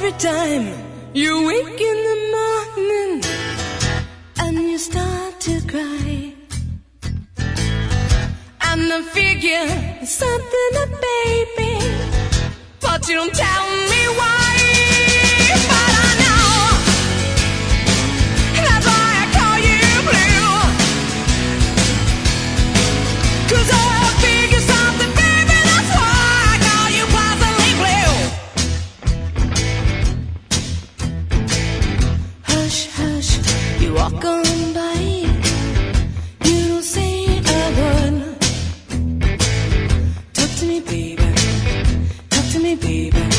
every time you wake in the morning and you start to cry, and I figure something up, baby, but you don't tell me why. But I know that's why I call you blue, 'cause I figure something, baby, that's why I call you pleasantly blue. Hush, hush, you walk on by, you don't say a word. Talk to me, baby, talk to me, baby.